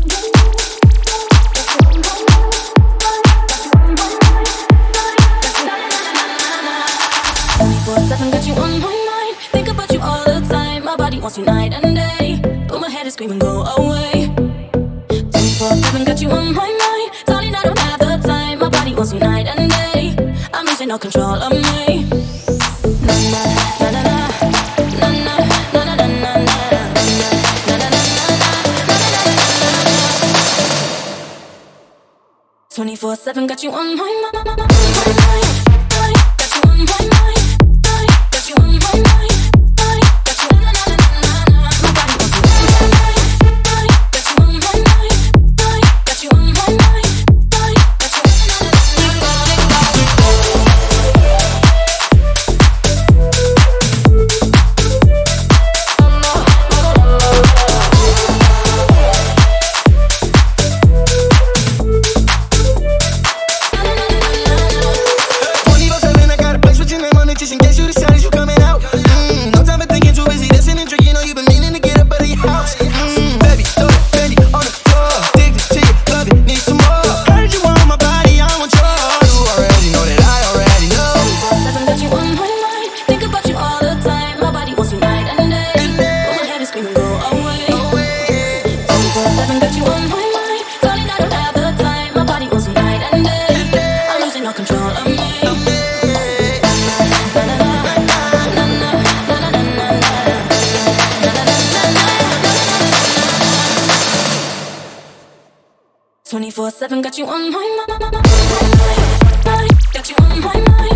24/7 got you on my mind. Think about you all the time. My body wants you night and day, but my head is screaming, go away. 24/7 got you on my mind. Darling, I don't have the time. My body wants you night and day. I'm losing all control of me. Na na na na na. Na na na na na na na. 24/7 got you on my mind. Got you on my mind. Got you on my mind. Got you na na na na na. My body wants you on my mind. Got you on my mind. Got you on my mind. Got you na na na just in case you decided you coming out. No time for thinking, too busy dancing and drinking. Know you've been meaning to get up out of your house. Baby, throw it, Fendi on the floor. Addicted to you, love it, need some more. Heard you want my body, I want yours. You already know that I already know. 24/7 got you on my mind. Think about you all the time. My body wants you night and day, but my head is screaming, go away. 24/7 got you on my mind. Darling, I don't have the time. My body wants you night and day. I'm losing all control of me. 24/7 got you on my mind. Got you on my mind.